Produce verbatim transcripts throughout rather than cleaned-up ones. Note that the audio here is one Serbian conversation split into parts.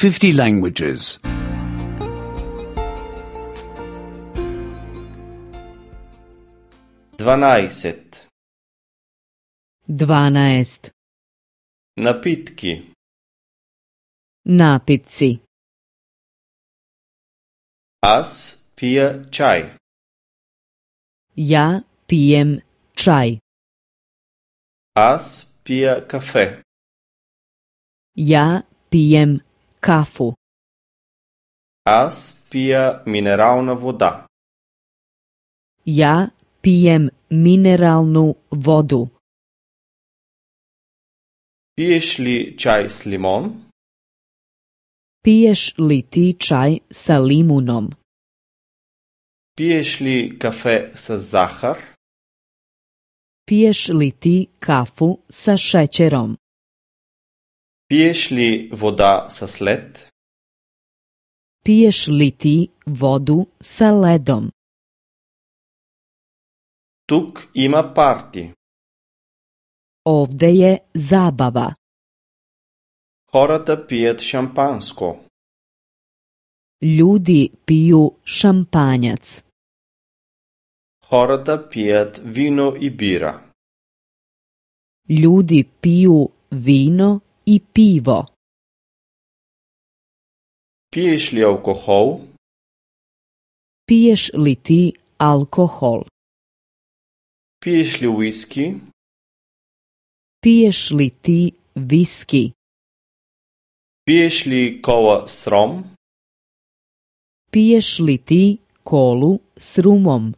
fifty languages. Dvanaest. Dvanaest. Napitki. Napitci. Аз пия чай. Ja pijem čaj. Аз пия кафе. Ja pijem kafu. Аз пия минерална вода. Ja pijem mineralnu vodu. Пиеш ли чай с лимон? Piješ li ti čaj sa limunom? Пиеш ли кафе с захар? Piješ li ti kafu sa šećerom? Пиеш ли вода с лед? Piješ li ti vodu sa ledom? Тук има парти. Ovde je zabava. Хората пият шампанско. Ljudi piju šampanjac. Хората пият вино и бира. Ljudi piju vino i pivo. Пиеш ли алкохол? Piješ li ti alkohol? Пиеш ли уиски? Piješ li ti viski? Пиеш ли кола с ром? Piješ li ti kolu s rumom?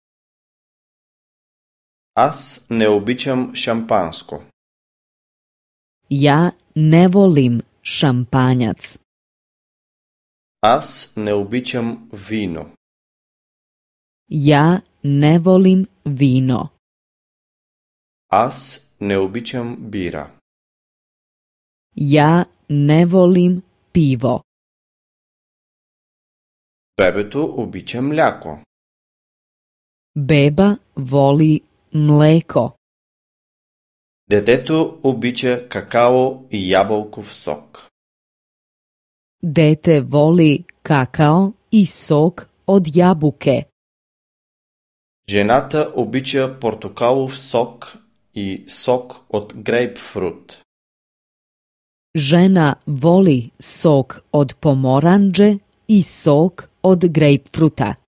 Аз не обичам шампанско. Ja ne volim šampanjac. Аз не обичам вино. Ja ne volim vino. Аз не обичам бира. Ja ne volim pivo. Бебето обича мляко. Beba voli mleko. Детето обича какао и ябълков сок. Dete voli kakao i sok od jabuke. Жената обича портокалов сок и сок от грейпфрут. Žena voli sok od pomoranđe i sok od grejpfruta.